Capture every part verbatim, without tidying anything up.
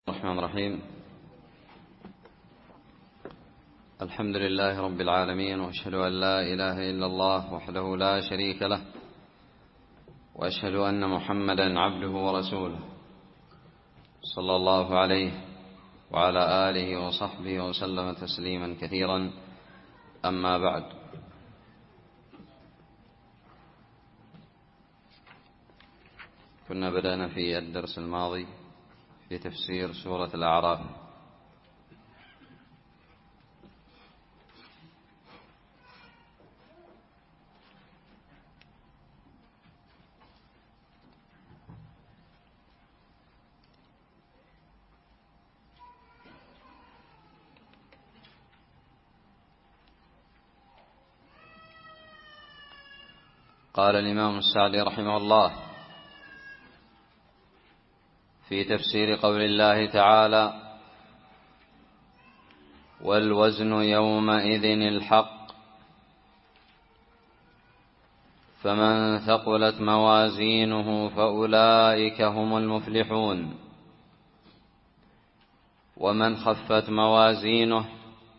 الرحمن الرحيم. الحمد لله رب العالمين، وأشهد أن لا إله إلا الله وحده لا شريك له، وأشهد أن محمدا عبده ورسوله صلى الله عليه وعلى آله وصحبه وسلم تسليما كثيرا. أما بعد، كنا بدأنا في الدرس الماضي في تفسير سورة الأعراف. قال الإمام السعدي رحمه الله في تفسير قول الله تعالى: والوزن يومئذ الحق، فمن ثقلت موازينه فأولئك هم المفلحون، ومن خفت موازينه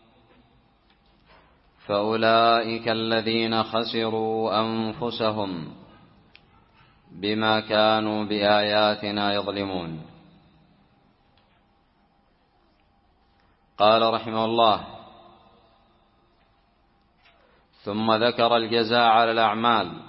فأولئك الذين خسروا أنفسهم بما كانوا بآياتنا يظلمون. قال رحمه الله: ثم ذكر الجزاء على الأعمال،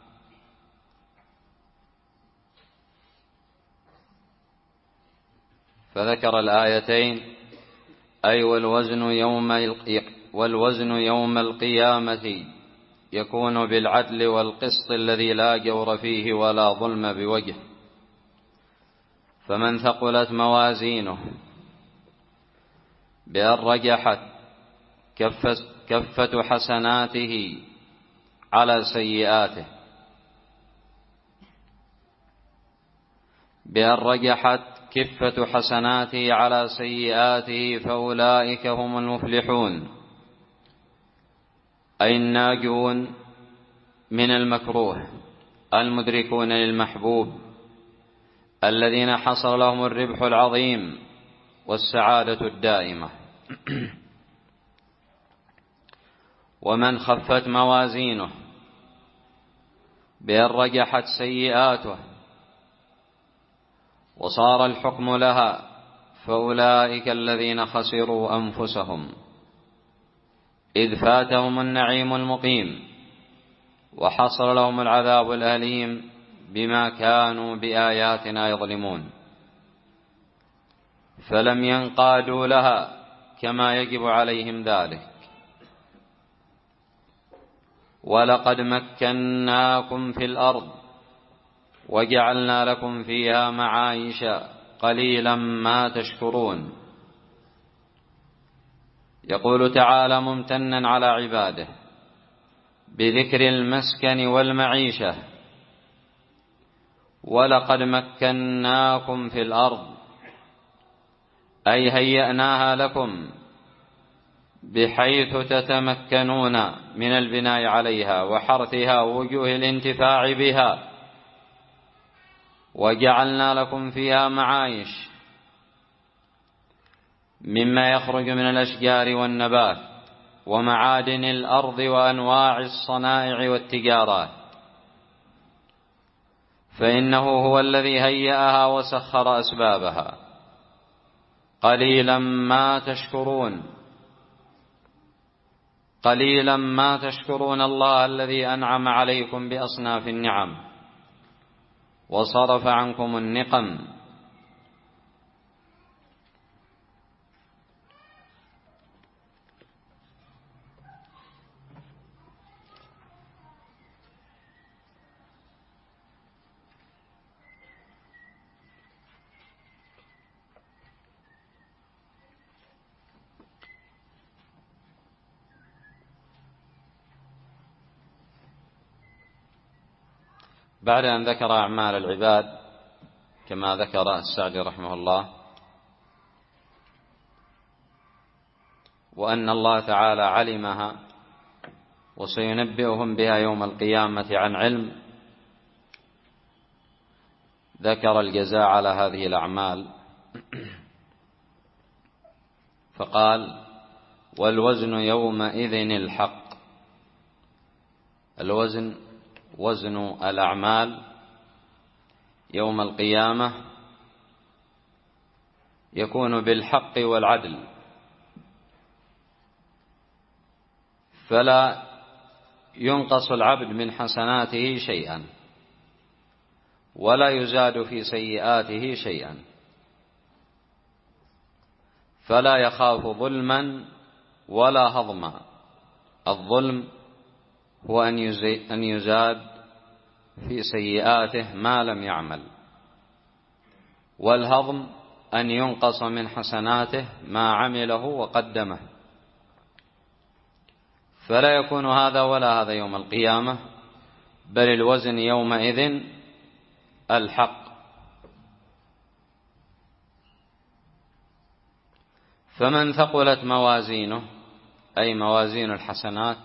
فذكر الآيتين: أي والوزن يوم والوزن يوم القيامة يكون بالعدل والقسط الذي لا جور فيه ولا ظلم بوجه. فمن ثقلت موازينه بأن رجحت كفة حسناته على سيئاته بأن رجحت كفة حسناته على سيئاته فأولئك هم المفلحون، أي الناجون من المكروه المدركون للمحبوب الذين حصل لهم الربح العظيم والسعادة الدائمة. ومن خفت موازينه بأن رجحت سيئاته وصار الحكم لها فأولئك الذين خسروا أنفسهم، إذ فاتهم النعيم المقيم وحصل لهم العذاب الأليم بما كانوا بآياتنا يظلمون، فلم ينقادوا لها كما يجب عليهم ذلك. ولقد مكناكم في الأرض وجعلنا لكم فيها معايش قليلا ما تشكرون. يقول تعالى ممتنا على عباده بذكر المسكن والمعيشة: ولقد مكناكم في الأرض، أي هيأناها لكم بحيث تتمكنون من البناء عليها وحرثها ووجوه الانتفاع بها. وجعلنا لكم فيها معايش مما يخرج من الأشجار والنبات ومعادن الأرض وأنواع الصنائع والتجارات، فإنه هو الذي هيأها وسخر أسبابها. قليلا ما تشكرون قليلا ما تشكرون الله الذي أنعم عليكم بأصناف النعم وصرف عنكم النقم. بعد أن ذكر أعمال العباد كما ذكر السعدي رحمه الله، وأن الله تعالى علمها وسينبئهم بها يوم القيامة عن علم، ذكر الجزاء على هذه الأعمال فقال: والوزن يومئذ الحق. الوزن وزن الأعمال يوم القيامة يكون بالحق والعدل، فلا ينقص العبد من حسناته شيئا ولا يزاد في سيئاته شيئا، فلا يخاف ظلما ولا هضما. الظلم هو أن يزاد في سيئاته ما لم يعمل، والهضم أن ينقص من حسناته ما عمله وقدمه، فلا يكون هذا ولا هذا يوم القيامة، بل الوزن يومئذ الحق. فمن ثقلت موازينه أي موازين الحسنات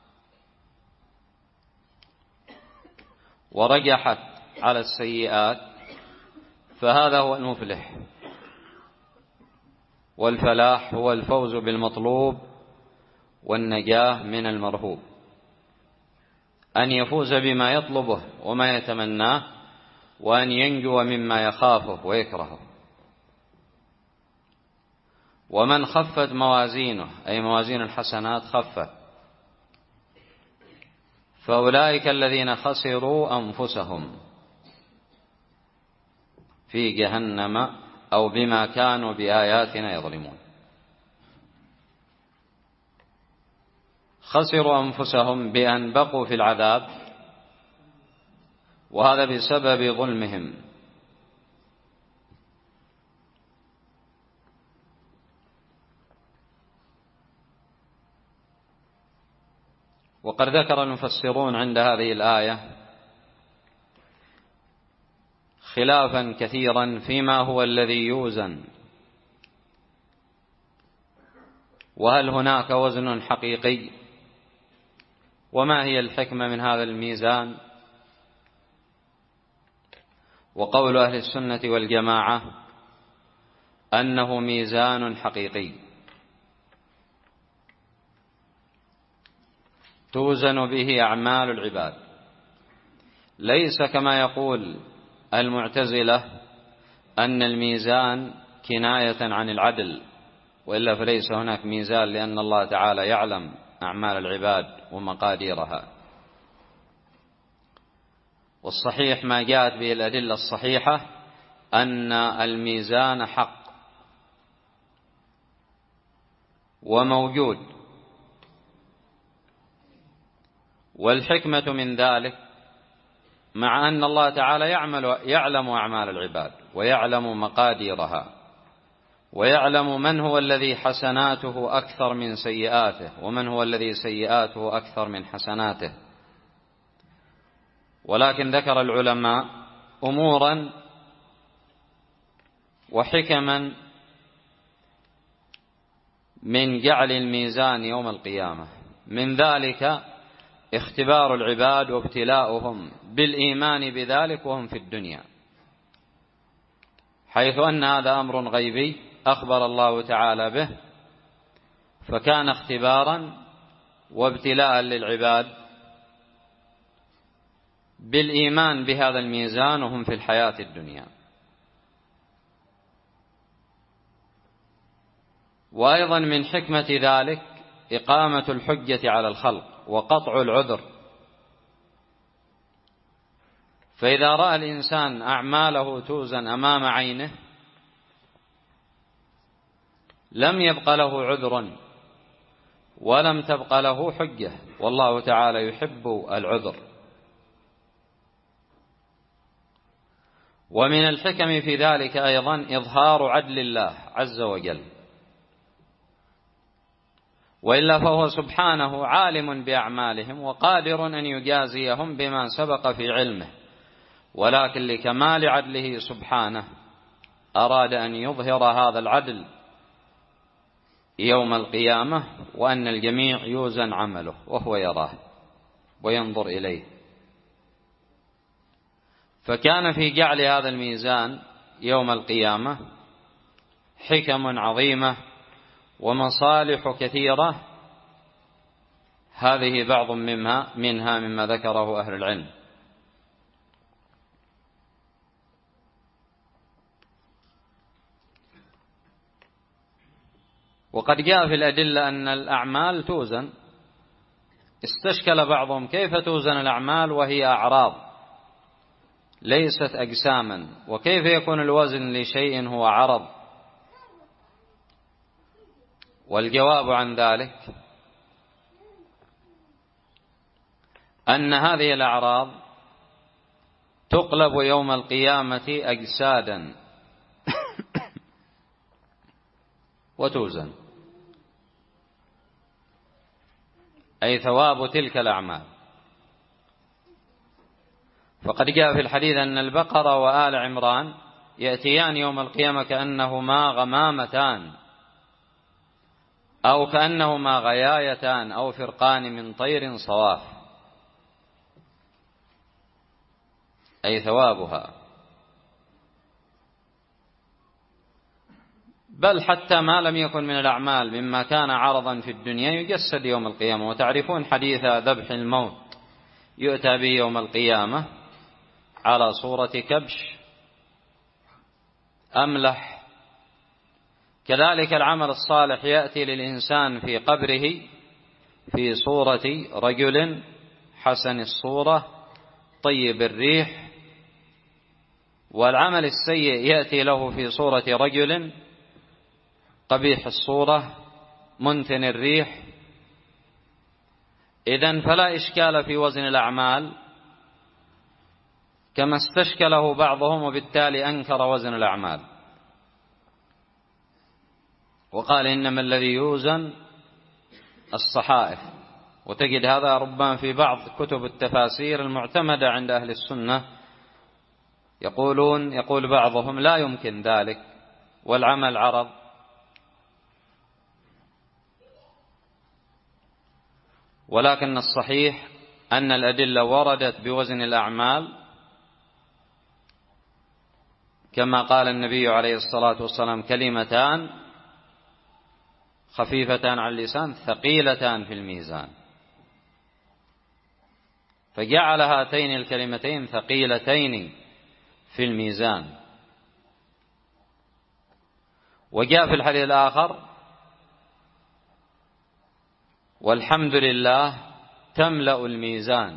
ورجحت على السيئات فهذا هو المفلح، والفلاح هو الفوز بالمطلوب والنجاة من المرهوب، أن يفوز بما يطلبه وما يتمناه، وأن ينجو مما يخافه ويكرهه. ومن خفت موازينه أي موازين الحسنات خفت، فأولئك الذين خسروا أنفسهم في جهنم أو بما كانوا بآياتنا يظلمون. خسروا أنفسهم بأن بقوا في العذاب، وهذا بسبب ظلمهم. وقد ذكر المفسرون عند هذه الآية خلافا كثيرا فيما هو الذي يوزن، وهل هناك وزن حقيقي، وما هي الحكمة من هذا الميزان. وقول أهل السنة والجماعة أنه ميزان حقيقي توزن به أعمال العباد، ليس كما يقول المعتزلة أن الميزان كناية عن العدل، وإلا فليس هناك ميزان، لأن الله تعالى يعلم أعمال العباد ومقاديرها. والصحيح ما جاءت به الأدلة الصحيحة أن الميزان حق وموجود، والحكمة من ذلك مع أن الله تعالى يعمل يعلم أعمال العباد ويعلم مقاديرها، ويعلم من هو الذي حسناته أكثر من سيئاته ومن هو الذي سيئاته أكثر من حسناته. ولكن ذكر العلماء أمورا وحكما من جعل الميزان يوم القيامة، من ذلك اختبار العباد وابتلاؤهم بالإيمان بذلك وهم في الدنيا، حيث أن هذا أمر غيبي أخبر الله تعالى به، فكان اختبارا وابتلاء للعباد بالإيمان بهذا الميزان وهم في الحياة الدنيا. وأيضا من حكمة ذلك إقامة الحجة على الخلق وقطع العذر، فإذا رأى الإنسان أعماله توزن أمام عينه لم يبق له عذر ولم تبق له حجة، والله تعالى يحب العذر. ومن الحكم في ذلك أيضا إظهار عدل الله عز وجل، وإلا فهو سبحانه عالم بأعمالهم وقادر أن يجازيهم بما سبق في علمه، ولكن لكمال عدله سبحانه أراد أن يظهر هذا العدل يوم القيامة، وأن الجميع يوزن عمله وهو يراه وينظر إليه. فكان في جعل هذا الميزان يوم القيامة حكم عظيمة ومصالح كثيرة، هذه بعض منها منها مما ذكره أهل العلم. وقد جاء في الأدلة أن الأعمال توزن. استشكل بعضهم كيف توزن الأعمال وهي أعراض ليست أجساما، وكيف يكون الوزن لشيء هو عرض؟ والجواب عن ذلك أن هذه الأعراض تقلب يوم القيامة أجسادا وتوزن، أي ثواب تلك الأعمال. فقد جاء في الحديث أن البقرة وآل عمران يأتيان يوم القيامة كأنهما غمامتان أو كأنهما غيايتان أو فرقان من طير صواف، أي ثوابها. بل حتى ما لم يكن من الأعمال مما كان عرضا في الدنيا يجسد يوم القيامة. وتعرفون حديث ذبح الموت، يؤتى به يوم القيامة على صورة كبش أملح. كذلك العمل الصالح يأتي للإنسان في قبره في صورة رجل حسن الصورة طيب الريح، والعمل السيء يأتي له في صورة رجل قبيح الصورة منتن الريح. إذن فلا إشكال في وزن الأعمال كما استشكله بعضهم، وبالتالي أنكر وزن الأعمال وقال إنما الذي يوزن الصحائف. وتجد هذا ربما في بعض كتب التفاسير المعتمدة عند أهل السنة، يقولون يقول بعضهم لا يمكن ذلك والعمل عرض. ولكن الصحيح أن الأدلة وردت بوزن الأعمال كما قال النبي عليه الصلاة والسلام: كلمتان خفيفتان على اللسان ثقيلتان في الميزان. فجعل هاتين الكلمتين ثقيلتين في الميزان. وجاء في الحديث الآخر: والحمد لله تملأ الميزان.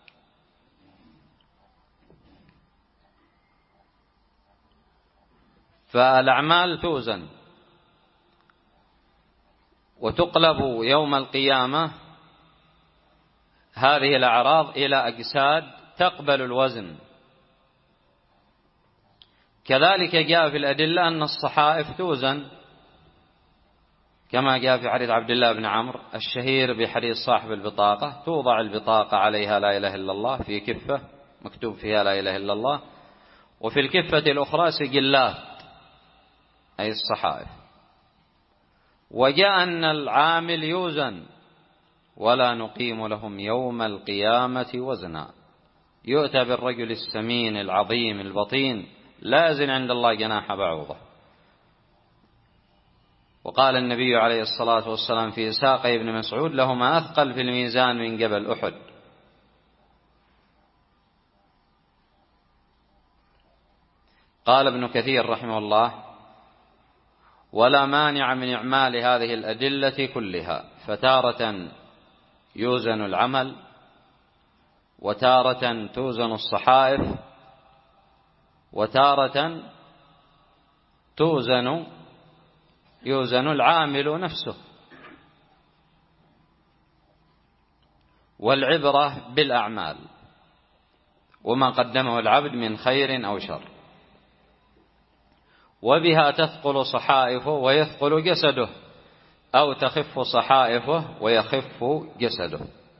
فالأعمال توزن وتقلب يوم القيامة هذه الأعراض إلى أجساد تقبل الوزن. كذلك جاء في الأدلة أن الصحائف توزن كما جاء في حديث عبد الله بن عمرو الشهير بحديث صاحب البطاقة: توضع البطاقة عليها لا إله إلا الله في كفة مكتوب فيها لا إله إلا الله، وفي الكفة الأخرى سجلات أي الصحائف. وجاء أن العامل يوزن: ولا نقيم لهم يوم القيامة وزنا. يؤتى بالرجل السمين العظيم البطين لا يزن عند الله جناح بعوضة. وقال النبي عليه الصلاة والسلام في ساق ابن مسعود: لهما أثقل في الميزان من جبل أحد. قال ابن كثير رحمه الله: ولا مانع من إعمال هذه الأدلة كلها، فتارة يوزن العمل، وتارة توزن الصحائف، وتارة توزن يوزن العامل نفسه. والعبرة بالأعمال وما قدمه العبد من خير أو شر، وبها تثقل صحائفه ويثقل جسده، أو تخف صحائفه ويخف جسده.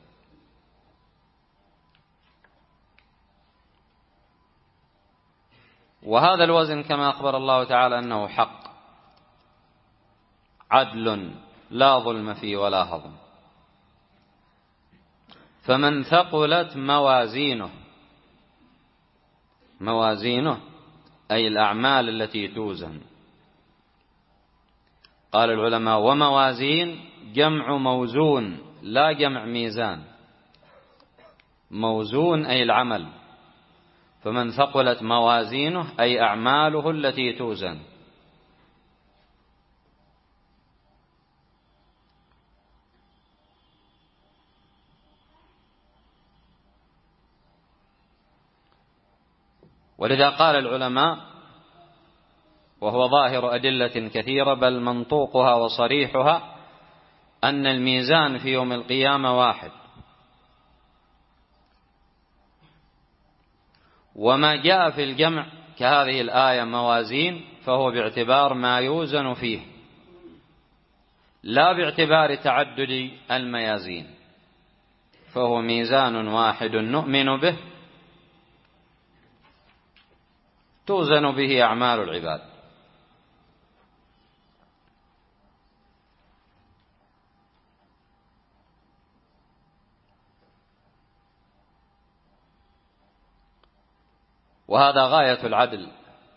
وهذا الوزن كما أخبر الله تعالى أنه حق عدل لا ظلم فيه ولا هضم. فمن ثقلت موازينه، موازينه أي الأعمال التي توزن، قال العلماء: وموازين جمع موزون لا جمع ميزان. موزون أي العمل، فمن ثقلت موازينه أي أعماله التي توزن. ولذا قال العلماء، وهو ظاهر أدلة كثيرة بل منطوقها وصريحها، أن الميزان في يوم القيامة واحد، وما جاء في الجمع كهذه الآية موازين فهو باعتبار ما يوزن فيه، لا باعتبار تعدد الميازين، فهو ميزان واحد نؤمن به توزن به أعمال العباد. وهذا غاية العدل.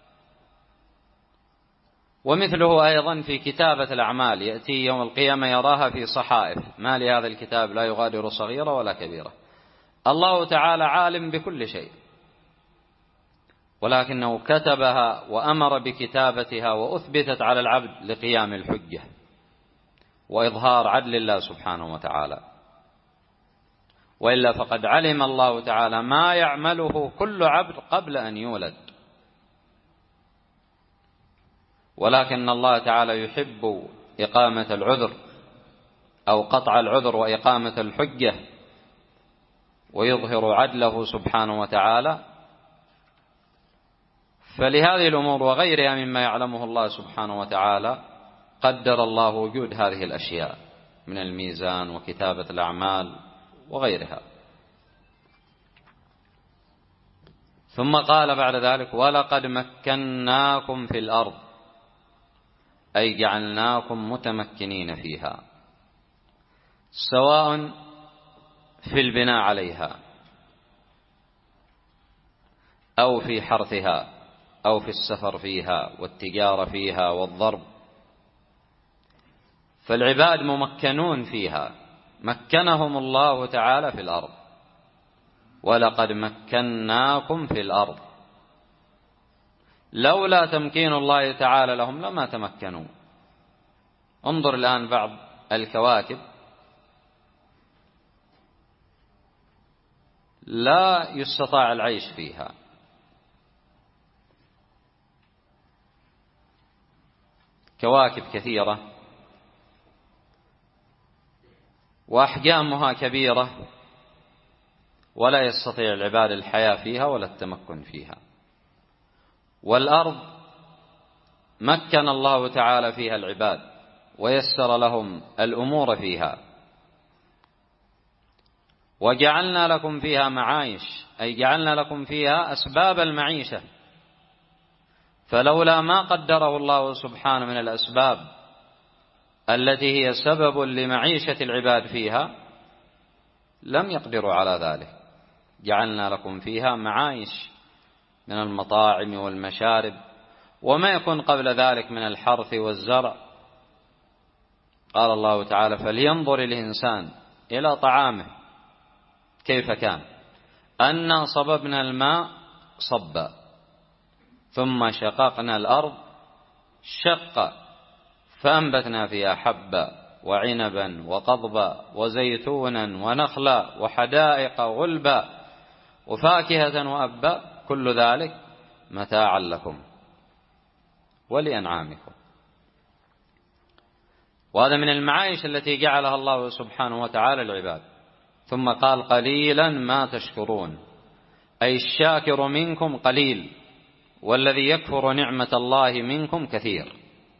ومثله أيضا في كتابة الأعمال، يأتي يوم القيامة يراها في صحائف: ما لهذا الكتاب لا يغادر صغيرة ولا كبيرة. الله تعالى عالم بكل شيء، ولكنه كتبها وأمر بكتابتها وأثبتت على العبد لقيام الحجة وإظهار عدل الله سبحانه وتعالى. وإلا فقد علم الله تعالى ما يعمله كل عبد قبل أن يولد، ولكن الله تعالى يحب إقامة العذر أو قطع العذر وإقامة الحجة، ويظهر عدله سبحانه وتعالى. فلهذه الأمور وغيرها مما يعلمه الله سبحانه وتعالى قدر الله وجود هذه الأشياء من الميزان وكتابة الأعمال وغيرها. ثم قال بعد ذلك: ولقد مكناكم في الأرض، أي جعلناكم متمكنين فيها، سواء في البناء عليها أو في حرثها أو في السفر فيها والتجارة فيها والضرب، فالعباد ممكنون فيها، مكنهم الله تعالى في الأرض. ولقد مكناكم في الأرض، لولا تمكين الله تعالى لهم لما تمكنوا. انظر الآن بعض الكواكب لا يستطاع العيش فيها، كواكب كثيرة وأحجامها كبيرة، ولا يستطيع العباد الحياة فيها ولا التمكن فيها. والأرض مكن الله تعالى فيها العباد ويسر لهم الأمور فيها. وجعلنا لكم فيها معايش، أي جعلنا لكم فيها أسباب المعيشة، فلولا ما قدره الله سبحانه من الأسباب التي هي سبب لمعيشة العباد فيها لم يقدروا على ذلك. جعلنا لكم فيها معايش من المطاعم والمشارب وما يكون قبل ذلك من الحرث والزرع. قال الله تعالى: فلينظر الإنسان إلى طعامه كيف كان، أنا صببنا الماء صبا ثم شققنا الأرض شقا فأنبتنا فيها حبا وعنبا وقضبا وزيتونا ونخلا وحدائق غلبا وفاكهة وأبا، كل ذلك متاعا لكم ولأنعامكم. وهذا من المعايش التي جعلها الله سبحانه وتعالى العباد. ثم قال: قليلا ما تشكرون، أي الشاكر منكم قليل، والذي يكفر نعمة الله منكم كثير.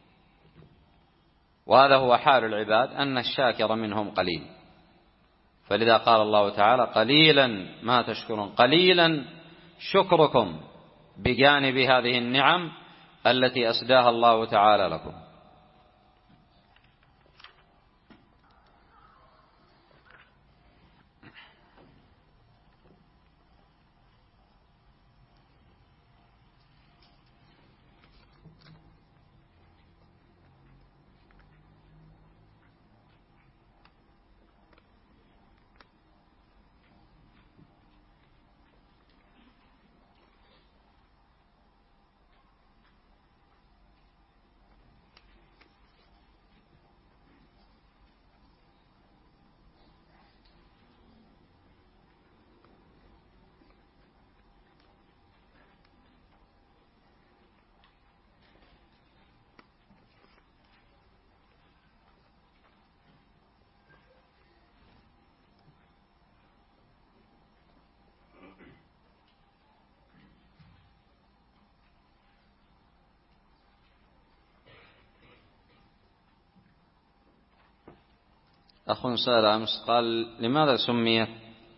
وهذا هو حال العباد، أن الشاكر منهم قليل. فلذا قال الله تعالى: قليلا ما تشكرون، قليلا شكركم بجانب هذه النعم التي أسداها الله تعالى لكم. أخ سأل أمس قال: لماذا سميت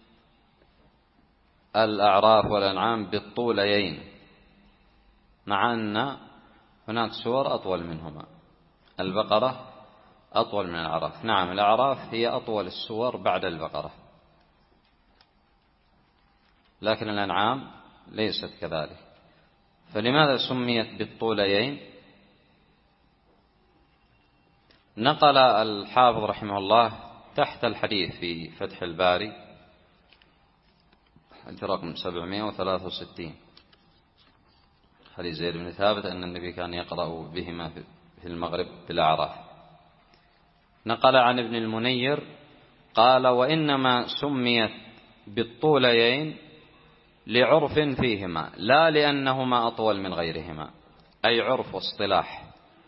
الأعراف والأنعام بالطوليين مع أن هناك سور أطول منهما؟ البقرة أطول من الأعراف. نعم، الأعراف هي أطول السور بعد البقرة، لكن الأنعام ليست كذلك. فلماذا سميت بالطوليين؟ نقل الحافظ رحمه الله تحت الحديث في فتح الباري رقم سبعمائة وثلاثة وستين حديث زيد بن ثابت أن النبي كان يقرأ بهما في المغرب بالأعراف. نقل عن ابن المنير قال: وإنما سميت بالطوليين لعرف فيهما، لا لأنهما أطول من غيرهما، أي عرف واصطلاح،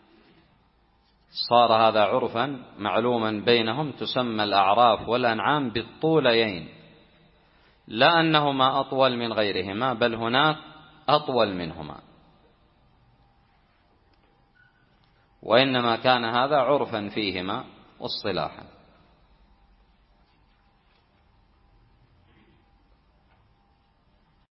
صار هذا عرفا معلوما بينهم، تسمى الأعراف والأنعام بالطوليين، لا أنهما أطول من غيرهما، بل هناك أطول منهما، وإنما كان هذا عرفا فيهما واصطلاحا.